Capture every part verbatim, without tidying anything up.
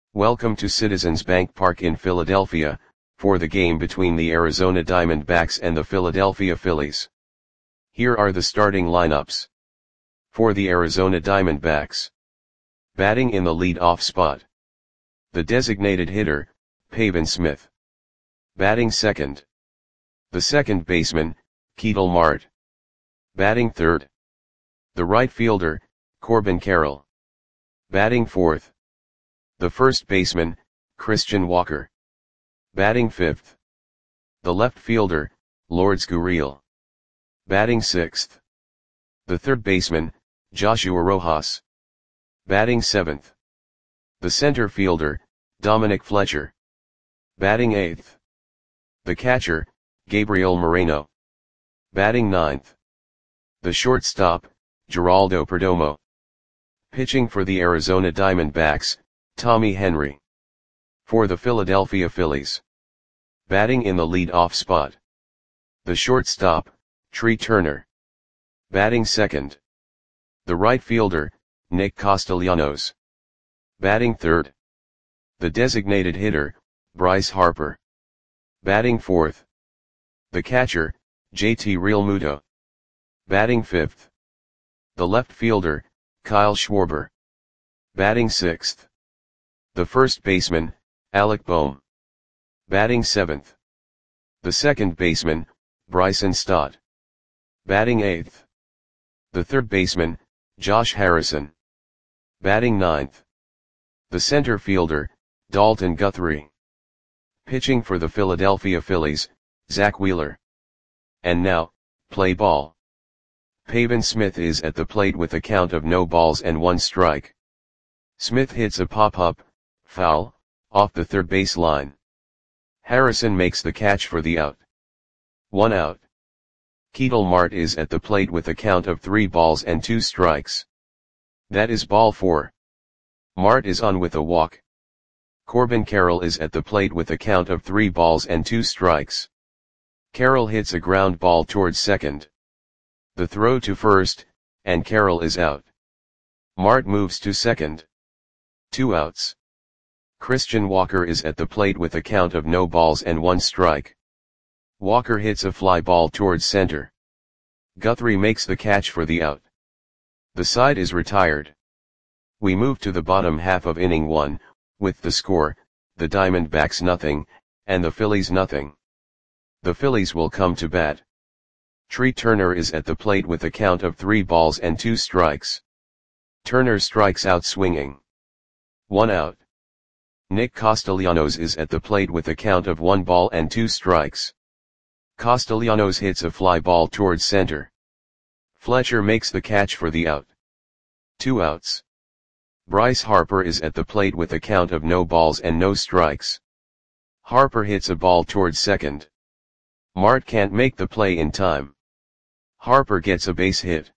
Welcome to Citizens Bank Park in Philadelphia, for the game between the Arizona Diamondbacks and the Philadelphia Phillies. Here are the starting lineups. For the Arizona Diamondbacks. Batting in the lead-off spot. The designated hitter, Pavin Smith. Batting second. The second baseman, Ketel Marte. Batting third. The right fielder, Corbin Carroll. Batting fourth. The first baseman, Christian Walker. Batting fifth. The left fielder, Lourdes Gurriel. Batting sixth. The third baseman, Joshua Rojas. Batting seventh. The center fielder, Dominic Fletcher. Batting eighth. The catcher, Gabriel Moreno. Batting ninth. The shortstop, Geraldo Perdomo. Pitching for the Arizona Diamondbacks, Tommy Henry. For the Philadelphia Phillies. Batting in the lead-off spot. The shortstop, Trea Turner. Batting second. The right fielder, Nick Castellanos. Batting third. The designated hitter, Bryce Harper. Batting fourth. The catcher, J T Realmuto. Batting fifth. The left fielder, Kyle Schwarber. Batting sixth. The first baseman, Alec Bohm. Batting seventh. The second baseman, Bryson Stott. Batting eighth. The third baseman, Josh Harrison. Batting ninth. The center fielder, Dalton Guthrie. Pitching for the Philadelphia Phillies, Zack Wheeler. And now, play ball. Pavin Smith is at the plate with a count of no balls and one strike. Smith hits a pop-up, foul, off the third base line. Harrison makes the catch for the out. One out. Ketel Marte is at the plate with a count of three balls and two strikes. That is ball four. Marte is on with a walk. Corbin Carroll is at the plate with a count of three balls and two strikes. Carroll hits a ground ball towards second. The throw to first, and Carroll is out. Marte moves to second. Two outs. Christian Walker is at the plate with a count of no balls and one strike. Walker hits a fly ball towards center. Guthrie makes the catch for the out. The side is retired. We move to the bottom half of inning one, with the score, the Diamondbacks nothing, and the Phillies nothing. The Phillies will come to bat. Trea Turner is at the plate with a count of three balls and two strikes. Turner strikes out swinging. One out. Nick Castellanos is at the plate with a count of one ball and two strikes. Castellanos hits a fly ball towards center. Fletcher makes the catch for the out. Two outs. Bryce Harper is at the plate with a count of no balls and no strikes. Harper hits a ball towards second. Marte can't make the play in time. Harper gets a base hit.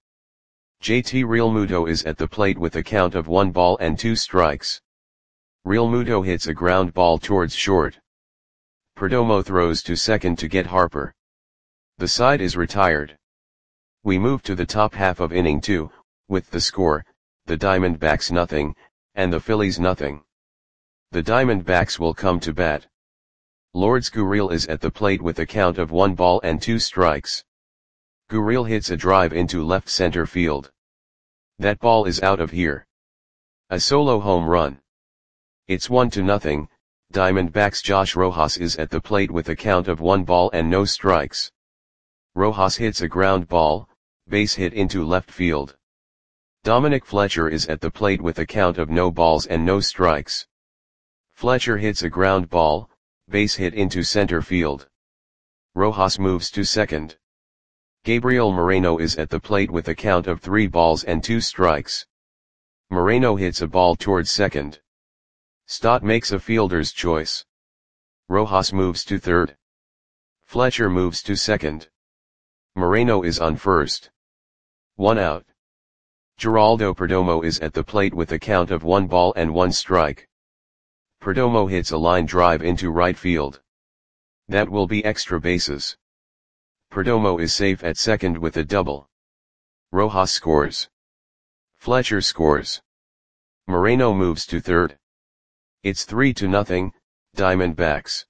J T Realmuto is at the plate with a count of one ball and two strikes. Realmuto hits a ground ball towards short. Perdomo throws to second to get Harper. The side is retired. We move to the top half of inning two, with the score, the Diamondbacks nothing, and the Phillies nothing. The Diamondbacks will come to bat. Lourdes Gurriel is at the plate with a count of one ball and two strikes. Gurriel hits a drive into left center field. That ball is out of here. A solo home run. It's one to nothing. Diamondbacks Josh Rojas is at the plate with a count of one ball and no strikes. Rojas hits a ground ball, base hit into left field. Dominic Fletcher is at the plate with a count of no balls and no strikes. Fletcher hits a ground ball, base hit into center field. Rojas moves to second. Gabriel Moreno is at the plate with a count of three balls and two strikes. Moreno hits a ball towards second. Stott makes a fielder's choice. Rojas moves to third. Fletcher moves to second. Moreno is on first. One out. Geraldo Perdomo is at the plate with a count of one ball and one strike. Perdomo hits a line drive into right field. That will be extra bases. Perdomo is safe at second with a double. Rojas scores. Fletcher scores. Moreno moves to third. It's three to nothing, Diamondbacks.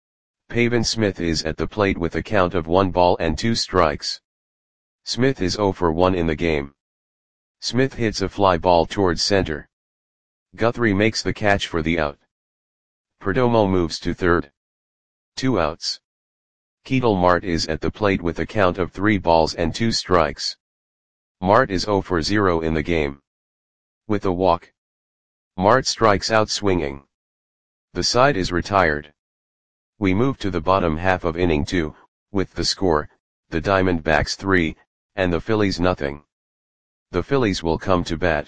Pavin Smith is at the plate with a count of one ball and two strikes. Smith is zero for one in the game. Smith hits a fly ball towards center. Guthrie makes the catch for the out. Perdomo moves to third. Two outs. Ketel Marte is at the plate with a count of three balls and two strikes. Marte is zero for zero in the game. With a walk, Marte strikes out swinging. The side is retired. We move to the bottom half of inning two, with the score, the Diamondbacks three, and the Phillies nothing. The Phillies will come to bat.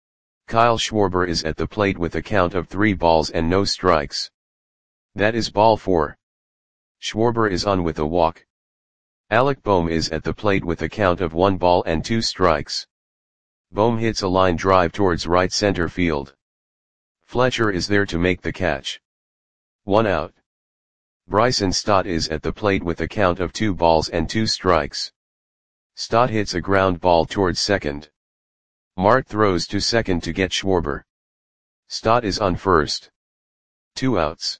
Kyle Schwarber is at the plate with a count of three balls and no strikes. That is ball four. Schwarber is on with a walk. Alec Bohm is at the plate with a count of one ball and two strikes. Bohm hits a line drive towards right center field. Fletcher is there to make the catch. One out. Bryson Stott is at the plate with a count of two balls and two strikes. Stott hits a ground ball towards second. Marte throws to second to get Schwarber. Stott is on first. Two outs.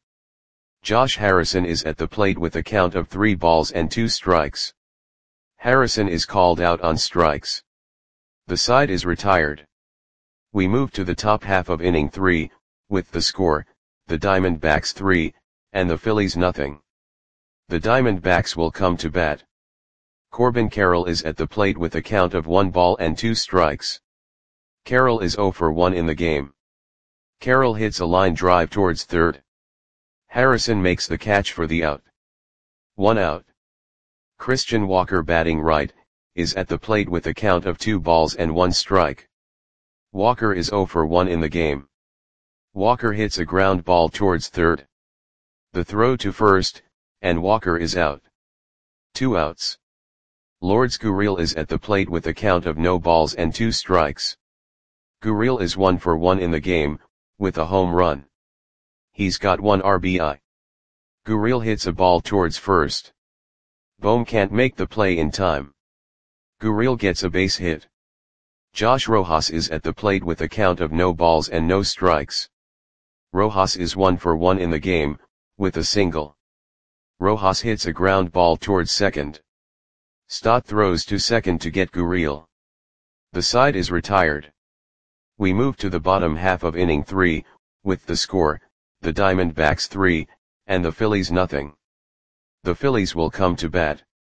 Josh Harrison is at the plate with a count of three balls and two strikes. Harrison is called out on strikes. The side is retired. We move to the top half of inning three, with the score, the Diamondbacks three, and the Phillies nothing. The Diamondbacks will come to bat. Corbin Carroll is at the plate with a count of one ball and two strikes. Carroll is zero for one in the game. Carroll hits a line drive towards third. Harrison makes the catch for the out. One out. Christian Walker, batting right, is at the plate with a count of two balls and one strike. Walker is zero for one in the game. Walker hits a ground ball towards third. The throw to first, and Walker is out. Two outs. Lourdes Gurriel is at the plate with a count of no balls and two strikes. Gurriel is one for one in the game, with a home run. He's got one R B I. Gurriel hits a ball towards first. Bohm can't make the play in time. Gurriel gets a base hit. Josh Rojas is at the plate with a count of no balls and no strikes. Rojas is one for one in the game, with a single. Rojas hits a ground ball towards second. Stott throws to second to get Gurriel. The side is retired. We move to the bottom half of inning three, with the score, the Diamondbacks three, and the Phillies nothing. The Phillies will come to bat.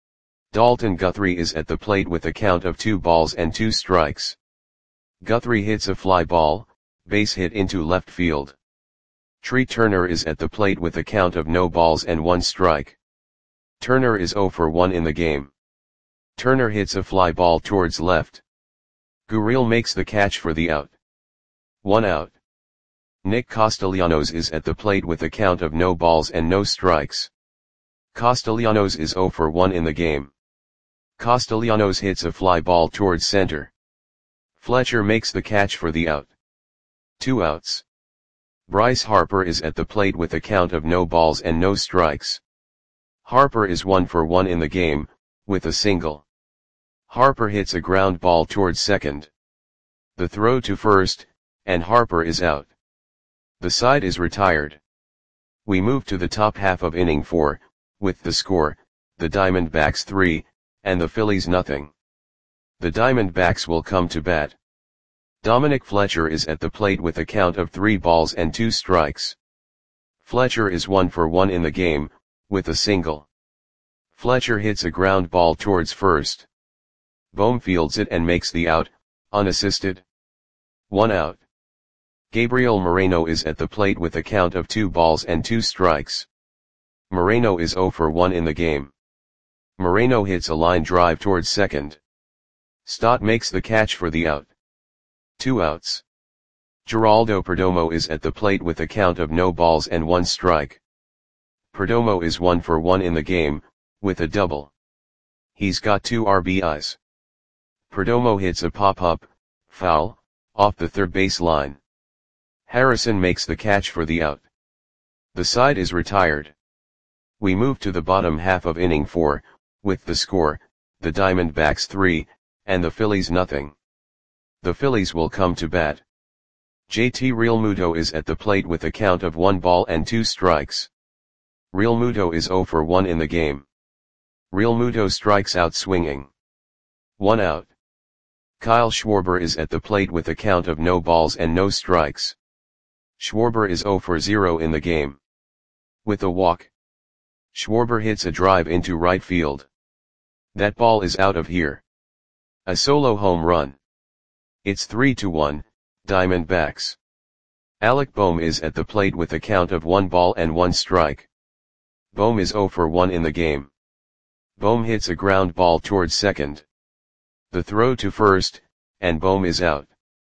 Dalton Guthrie is at the plate with a count of two balls and two strikes. Guthrie hits a fly ball, base hit into left field. Tree Turner is at the plate with a count of no balls and one strike. Turner is zero for one in the game. Turner hits a fly ball towards left. Gurriel makes the catch for the out. One out. Nick Castellanos is at the plate with a count of no balls and no strikes. Castellanos is zero for one in the game. Castellanos hits a fly ball towards center. Fletcher makes the catch for the out. Two outs. Bryce Harper is at the plate with a count of no balls and no strikes. Harper is one for one in the game, with a single. Harper hits a ground ball towards second. The throw to first, and Harper is out. The side is retired. We move to the top half of inning four, with the score, the Diamondbacks three, and the Phillies nothing. The Diamondbacks will come to bat. Dominic Fletcher is at the plate with a count of three balls and two strikes. Fletcher is one for one in the game, with a single. Fletcher hits a ground ball towards first. Bohm fields it and makes the out, unassisted. One out. Gabriel Moreno is at the plate with a count of two balls and two strikes. Moreno is zero for one in the game. Moreno hits a line drive towards second. Stott makes the catch for the out. Two outs. Geraldo Perdomo is at the plate with a count of no balls and one strike. Perdomo is one for one in the game, with a double. He's got two R B Is. Perdomo hits a pop-up, foul, off the third base line. Harrison makes the catch for the out. The side is retired. We move to the bottom half of inning four, with the score, the Diamondbacks three, and the Phillies nothing. The Phillies will come to bat. J T Realmuto is at the plate with a count of one ball and two strikes. Realmuto is zero for one in the game. Realmuto strikes out swinging. One out. Kyle Schwarber is at the plate with a count of no balls and no strikes. Schwarber is zero for zero in the game. With a walk. Schwarber hits a drive into right field. That ball is out of here. A solo home run. It's three to one, Diamondbacks. Alec Bohm is at the plate with a count of one ball and one strike. Bohm is zero for one in the game. Bohm hits a ground ball towards second. The throw to first, and Bohm is out.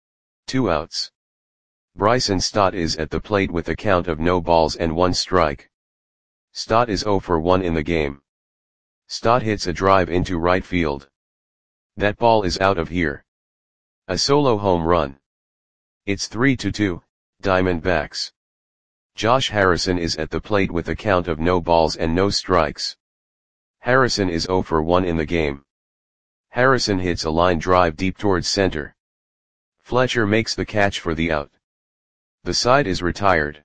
Two outs. Bryson Stott is at the plate with a count of no balls and one strike. Stott is zero for one in the game. Stott hits a drive into right field. That ball is out of here. A solo home run. It's three to two, Diamondbacks. Josh Harrison is at the plate with a count of no balls and no strikes. Harrison is zero for one in the game. Harrison hits a line drive deep towards center. Fletcher makes the catch for the out. The side is retired.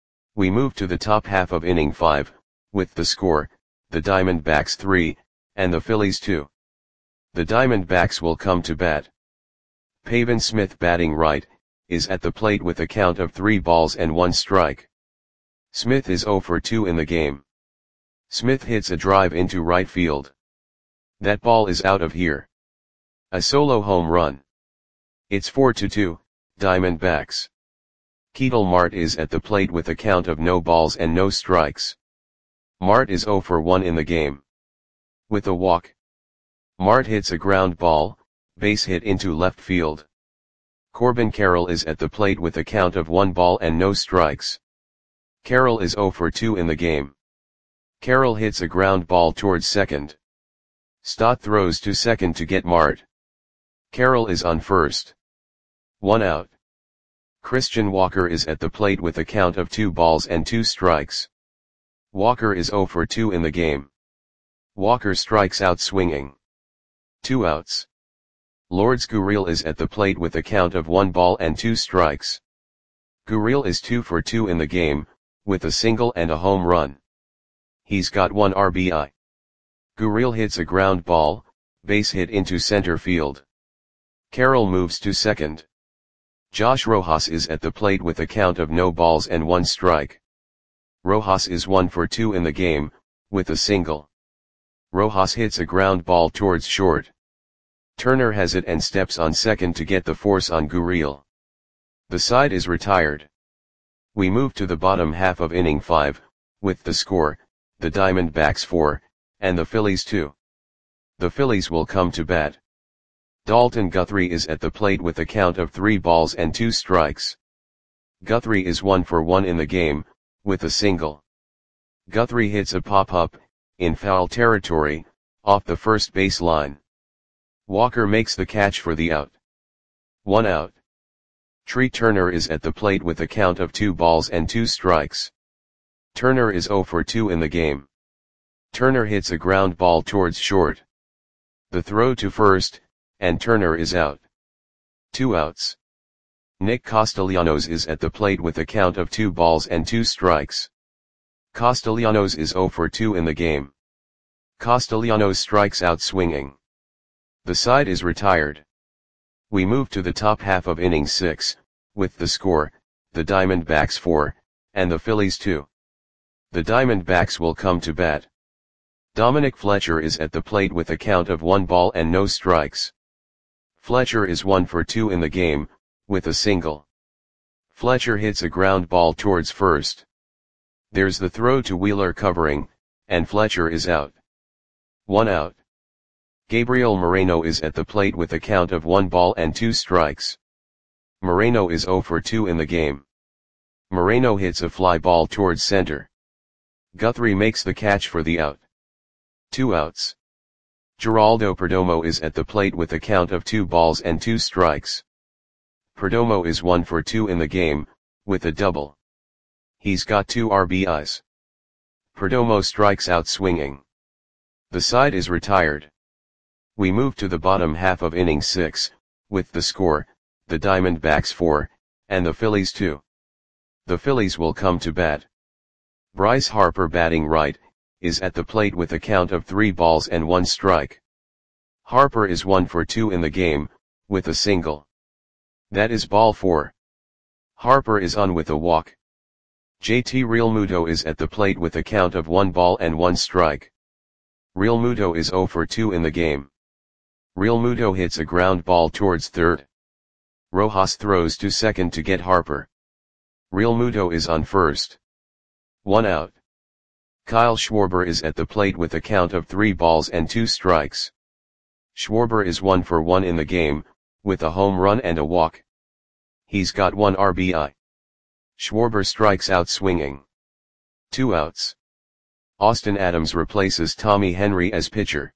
We move to the top half of inning five, with the score, the Diamondbacks three, and the Phillies two. The Diamondbacks will come to bat. Pavin Smith, batting right, is at the plate with a count of three balls and one strike. Smith is zero for two in the game. Smith hits a drive into right field. That ball is out of here. A solo home run. It's four to two, Diamondbacks. Ketel Marte is at the plate with a count of no balls and no strikes. Marte is zero for one in the game. With a walk. Marte hits a ground ball, base hit into left field. Corbin Carroll is at the plate with a count of one ball and no strikes. Carroll is zero for two in the game. Carroll hits a ground ball towards second. Stott throws to second to get Marte. Carroll is on first. One out. Christian Walker is at the plate with a count of two balls and two strikes. Walker is zero for two in the game. Walker strikes out swinging. Two outs. Lourdes Gurriel is at the plate with a count of one ball and two strikes. Gurriel is two for two in the game, with a single and a home run. He's got one R B I. Gurriel hits a ground ball, base hit into center field. Carroll moves to second. Josh Rojas is at the plate with a count of no balls and one strike. Rojas is one for two in the game, with a single. Rojas hits a ground ball towards short. Turner has it and steps on second to get the force on Gurriel. The side is retired. We move to the bottom half of inning five, with the score, the Diamondbacks four, and the Phillies two. The Phillies will come to bat. Dalton Guthrie is at the plate with a count of three balls and two strikes. Guthrie is one for one in the game, with a single. Guthrie hits a pop-up, in foul territory, off the first base line. Walker makes the catch for the out. One out. Tree Turner is at the plate with a count of two balls and two strikes. Turner is zero for two in the game. Turner hits a ground ball towards short. The throw to first, and Turner is out. Two outs. Nick Castellanos is at the plate with a count of two balls and two strikes. Castellanos is zero for two in the game. Castellanos strikes out swinging. The side is retired. We move to the top half of inning six, with the score, the Diamondbacks four, and the Phillies two. The Diamondbacks will come to bat. Dominic Fletcher is at the plate with a count of one ball and no strikes. Fletcher is one for two in the game, with a single. Fletcher hits a ground ball towards first. There's the throw to Wheeler covering, and Fletcher is out. One out. Gabriel Moreno is at the plate with a count of one ball and two strikes. Moreno is zero for two in the game. Moreno hits a fly ball towards center. Guthrie makes the catch for the out. Two outs. Geraldo Perdomo is at the plate with a count of two balls and two strikes. Perdomo is one for two in the game, with a double. He's got two R B Is. Perdomo strikes out swinging. The side is retired. We move to the bottom half of inning six, with the score, the Diamondbacks four, and the Phillies two. The Phillies will come to bat. Bryce Harper, batting right, is at the plate with a count of three balls and one strike. Harper is one for two in the game, with a single. That is ball four. Harper is on with a walk. J T Realmuto is at the plate with a count of one ball and one strike. Realmuto is zero for two in the game. Realmuto hits a ground ball towards third. Rojas throws to second to get Harper. Realmuto is on first. One out. Kyle Schwarber is at the plate with a count of three balls and two strikes. Schwarber is one for one in the game, with a home run and a walk. He's got one R B I. Schwarber strikes out swinging. Two outs. Austin Adams replaces Tommy Henry as pitcher.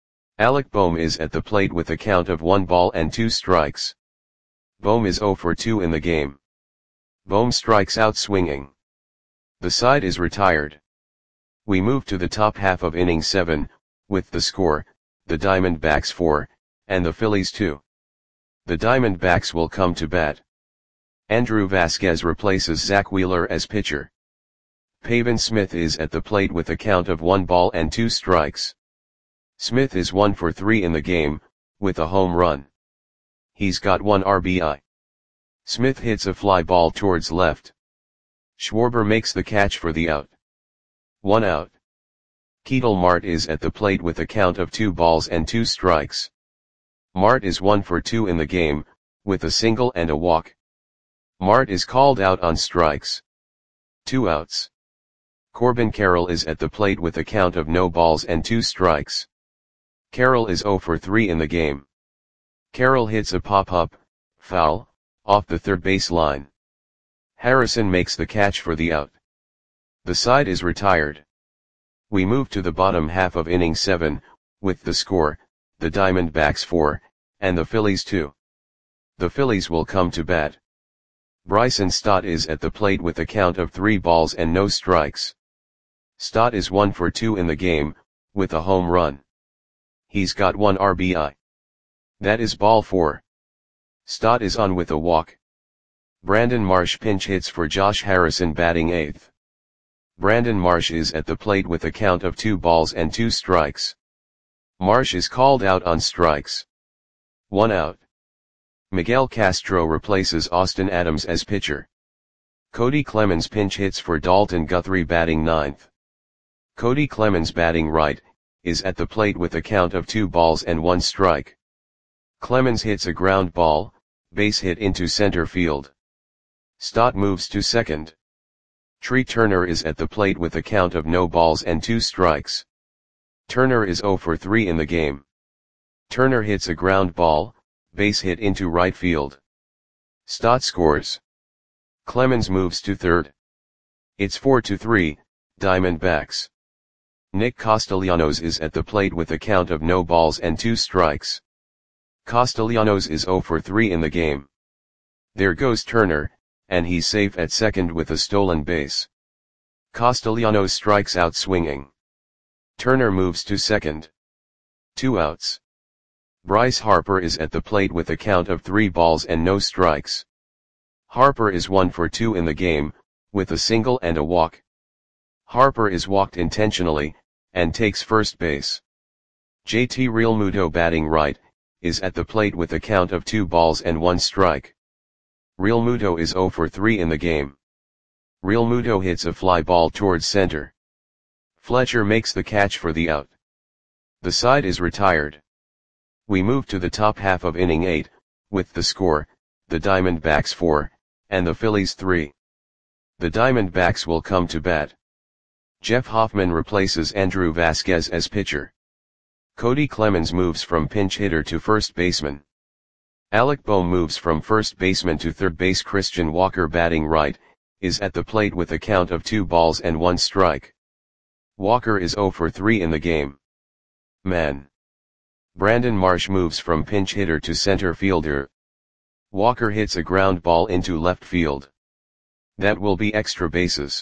Alec Bohm is at the plate with a count of one ball and two strikes. Bohm is zero for two in the game. Bohm strikes out swinging. The side is retired. We move to the top half of inning seven, with the score, the Diamondbacks four, and the Phillies two. The Diamondbacks will come to bat. Andrew Vasquez replaces Zach Wheeler as pitcher. Pavin Smith is at the plate with a count of one ball and two strikes. Smith is one for three in the game, with a home run. He's got one R B I. Smith hits a fly ball towards left. Schwarber makes the catch for the out. One out. Ketel Marte is at the plate with a count of two balls and two strikes. Marte is one for two in the game, with a single and a walk. Marte is called out on strikes. Two outs. Corbin Carroll is at the plate with a count of no balls and two strikes. Carroll is zero for three in the game. Carroll hits a pop-up, foul, off the third base line. Harrison makes the catch for the out. The side is retired. We move to the bottom half of inning seven, with the score, the Diamondbacks four, and the Phillies two. The Phillies will come to bat. Bryson Stott is at the plate with a count of three balls and no strikes. Stott is one for two in the game, with a home run. He's got one R B I. That is ball four. Stott is on with a walk. Brandon Marsh pinch hits for Josh Harrison, batting eighth. Brandon Marsh is at the plate with a count of two balls and two strikes. Marsh is called out on strikes. One out. Miguel Castro replaces Austin Adams as pitcher. Cody Clemens pinch hits for Dalton Guthrie, batting ninth. Cody Clemens, batting right, is at the plate with a count of two balls and one strike. Clemens hits a ground ball, base hit into center field. Stott moves to second. Tree Turner is at the plate with a count of no balls and two strikes. Turner is zero for three in the game. Turner hits a ground ball, base hit into right field. Stott scores. Clemens moves to third. It's four to three, Diamondbacks. Nick Castellanos is at the plate with a count of no balls and two strikes. Castellanos is zero for three in the game. There goes Turner, and he's safe at second with a stolen base. Castellanos strikes out swinging. Turner moves to second. Two outs. Bryce Harper is at the plate with a count of three balls and no strikes. Harper is one for two in the game, with a single and a walk. Harper is walked intentionally, and takes first base. J T Realmuto, batting right, is at the plate with a count of two balls and one strike. Realmuto is zero for three in the game. Realmuto hits a fly ball towards center. Fletcher makes the catch for the out. The side is retired. We move to the top half of inning eight, with the score, the Diamondbacks four, and the Phillies three. The Diamondbacks will come to bat. Jeff Hoffman replaces Andrew Vasquez as pitcher. Cody Clemens moves from pinch hitter to first baseman. Alec Bohm moves from first baseman to third base. Christian Walker, batting right, is at the plate with a count of two balls and one strike. Walker is zero for three in the game. Man. Brandon Marsh moves from pinch hitter to center fielder. Walker hits a ground ball into left field. That will be extra bases.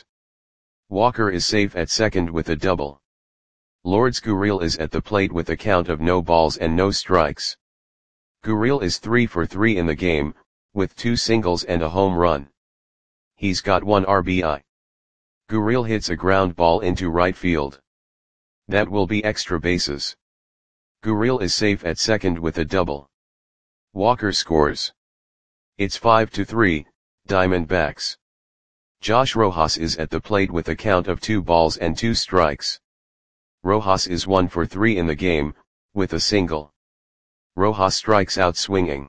Walker is safe at second with a double. Lourdes Gurriel is at the plate with a count of no balls and no strikes. Gurriel is three for three in the game, with two singles and a home run. He's got one R B I. Gurriel hits a ground ball into right field. That will be extra bases. Gurriel is safe at second with a double. Walker scores. It's five to three, Diamondbacks. Josh Rojas is at the plate with a count of two balls and two strikes. Rojas is one for three in the game, with a single. Rojas strikes out swinging.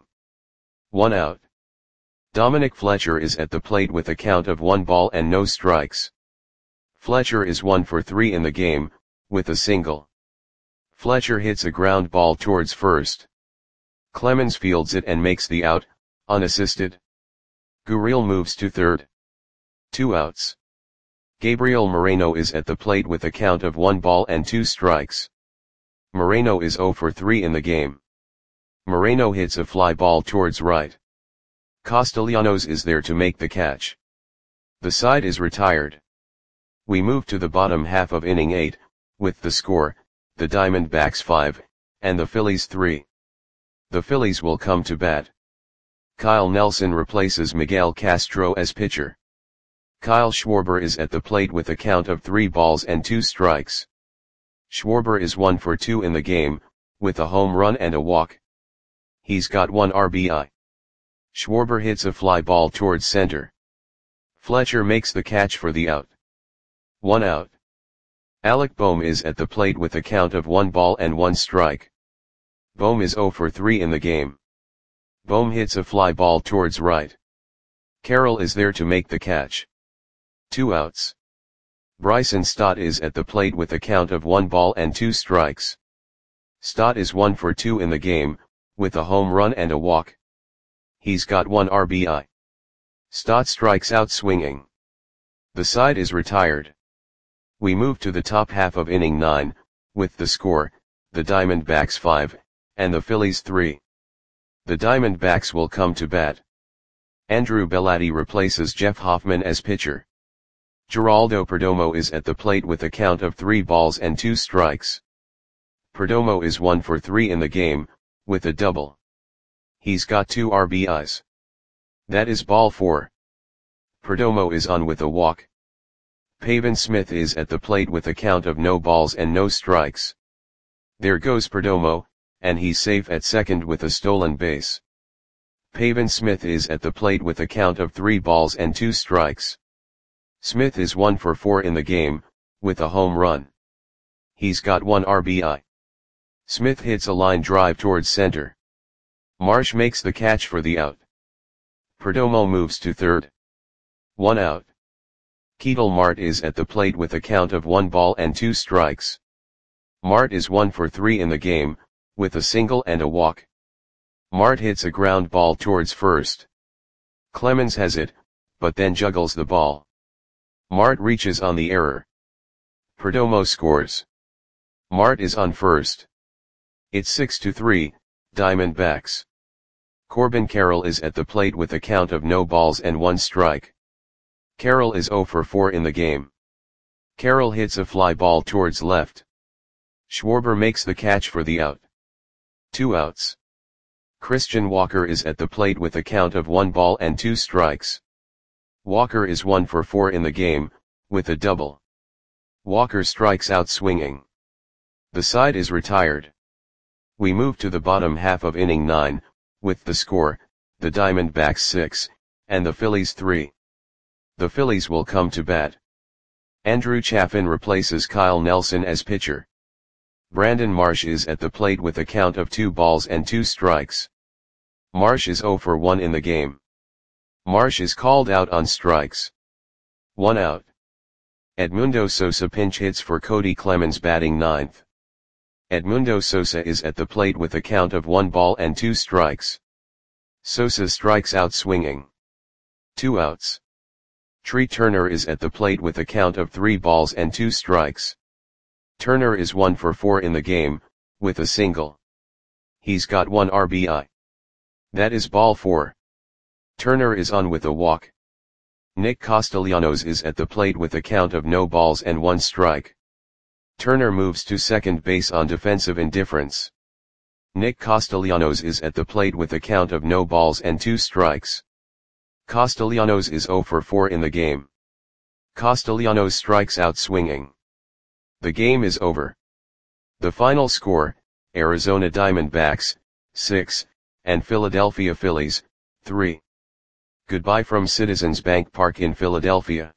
One out. Dominic Fletcher is at the plate with a count of one ball and no strikes. Fletcher is one for three in the game, with a single. Fletcher hits a ground ball towards first. Clemens fields it and makes the out, unassisted. Gurriel moves to third. Two outs. Gabriel Moreno is at the plate with a count of one ball and two strikes. Moreno is zero for three in the game. Moreno hits a fly ball towards right. Castellanos is there to make the catch. The side is retired. We move to the bottom half of inning eight, with the score, the Diamondbacks five, and the Phillies three. The Phillies will come to bat. Kyle Nelson replaces Miguel Castro as pitcher. Kyle Schwarber is at the plate with a count of three balls and two strikes. Schwarber is one for two in the game, with a home run and a walk. He's got one R B I. Schwarber hits a fly ball towards center. Fletcher makes the catch for the out. One out. Alec Bohm is at the plate with a count of one ball and one strike. Bohm is zero for three in the game. Bohm hits a fly ball towards right. Carroll is there to make the catch. Two outs. Bryson Stott is at the plate with a count of one ball and two strikes. Stott is one for two in the game, with a home run and a walk. He's got one R B I. Stott strikes out swinging. The side is retired. We move to the top half of inning nine, with the score, the Diamondbacks five, and the Phillies three. The Diamondbacks will come to bat. Andrew Bellotti replaces Jeff Hoffman as pitcher. Geraldo Perdomo is at the plate with a count of three balls and two strikes. Perdomo is one for three in the game, with a double. He's got two R B Is. That is ball four. Perdomo is on with a walk. Pavin Smith is at the plate with a count of no balls and no strikes. There goes Perdomo, and he's safe at second with a stolen base. Pavin Smith is at the plate with a count of three balls and two strikes. Smith is one for four in the game, with a home run. He's got one R B I. Smith hits a line drive towards center. Marsh makes the catch for the out. Perdomo moves to third. One out. Ketel Marte is at the plate with a count of one ball and two strikes. Marte is one for three in the game, with a single and a walk. Marte hits a ground ball towards first. Clemens has it, but then juggles the ball. Marte reaches on the error. Perdomo scores. Marte is on first. It's six to three, Diamondbacks. Corbin Carroll is at the plate with a count of no balls and one strike. Carroll is zero for four in the game. Carroll hits a fly ball towards left. Schwarber makes the catch for the out. Two outs. Christian Walker is at the plate with a count of one ball and two strikes. Walker is one for four in the game, with a double. Walker strikes out swinging. The side is retired. We move to the bottom half of inning nine, with the score, the Diamondbacks six, and the Phillies three. The Phillies will come to bat. Andrew Chafin replaces Kyle Nelson as pitcher. Brandon Marsh is at the plate with a count of two balls and two strikes. Marsh is zero for one in the game. Marsh is called out on strikes. One out. Edmundo Sosa pinch hits for Cody Clemens batting ninth. Edmundo Sosa is at the plate with a count of one ball and two strikes. Sosa strikes out swinging. Two outs. Tree Turner is at the plate with a count of three balls and two strikes. Turner is one for four in the game, with a single. He's got one R B I. That is ball four. Turner is on with a walk. Nick Castellanos is at the plate with a count of no balls and one strike. Turner moves to second base on defensive indifference. Nick Castellanos is at the plate with a count of no balls and two strikes. Castellanos is zero for four in the game. Castellanos strikes out swinging. The game is over. The final score, Arizona Diamondbacks, six, and Philadelphia Phillies, three. Goodbye from Citizens Bank Park in Philadelphia.